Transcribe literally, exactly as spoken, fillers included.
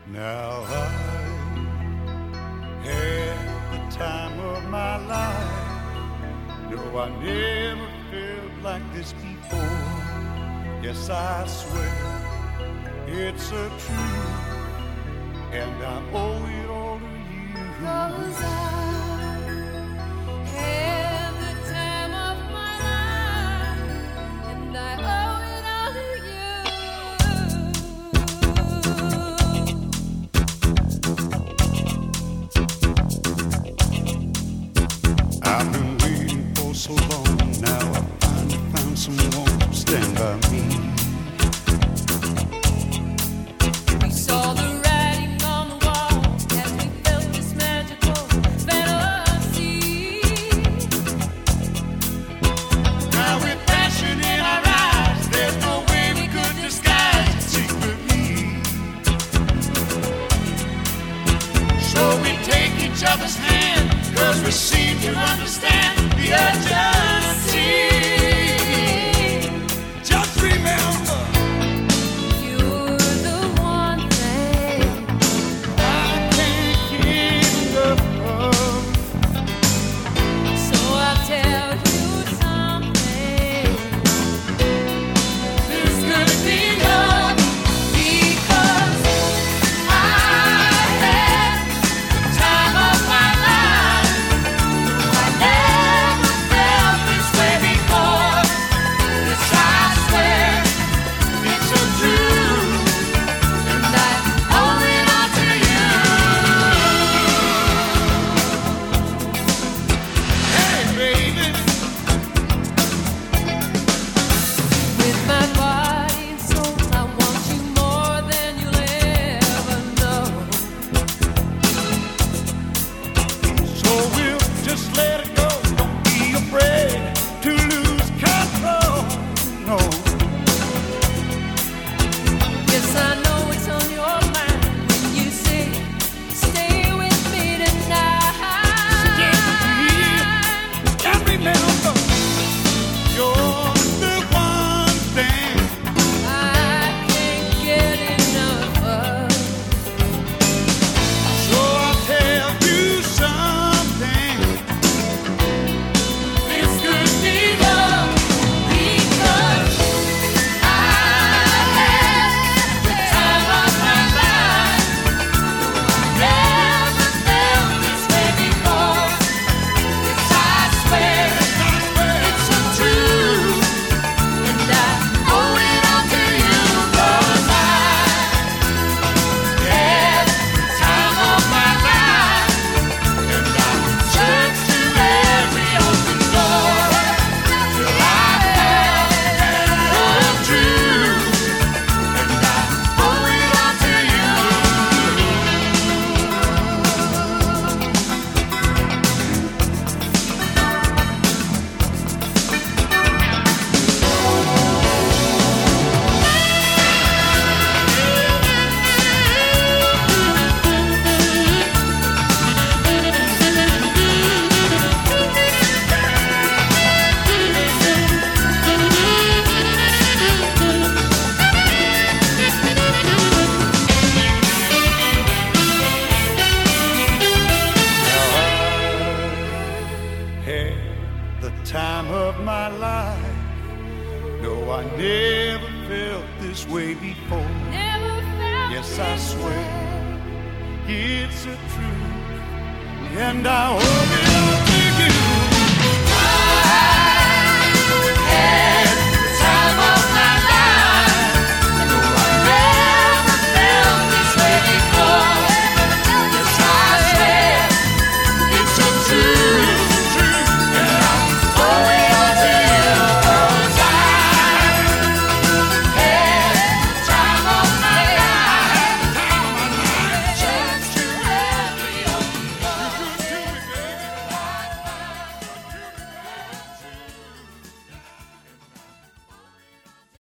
Now I had the time of my life. No, I never felt like this before. Yes, I swear it's a truth, and I owe it all to you. 'Cause I had the time of my life, and I owe it all to you. I've been waiting for so long. Now I finally found someone to stand by me. We saw the writing on the wall as we felt this magical fantasy. Now with passion in our eyes, there's no way we could disguise it secretly. So we take each other's hand, 'cause we seem to understand the urgency. Just remember, You're the one thing I can't get enough of. So I'll tell you something. There's gonna be love, Because I had the time of my life. I never felt this way before. Yes, I swear it's a truth. and I owe it all to you. Hey, baby. With my body and soul, I want you more than you'll ever know. So we'll just let it go. Don't be afraid to lose control. No, Yes, I know it's on your mind when you say, stay with me tonight. and remember, you're the one thing I can't get enough of. So I'll tell you something. This could be love because I had the time of my life. Never felt this way before. Yes, I swear it's a truth, and I owe it all to you. 'Cause I had the time of my life, and I searched to every open door till I found the truth, and I owe it all to you. Had the time of my life. No, I never felt this way before. Never felt Yes, I this swear way. it's a truth, and I owe it all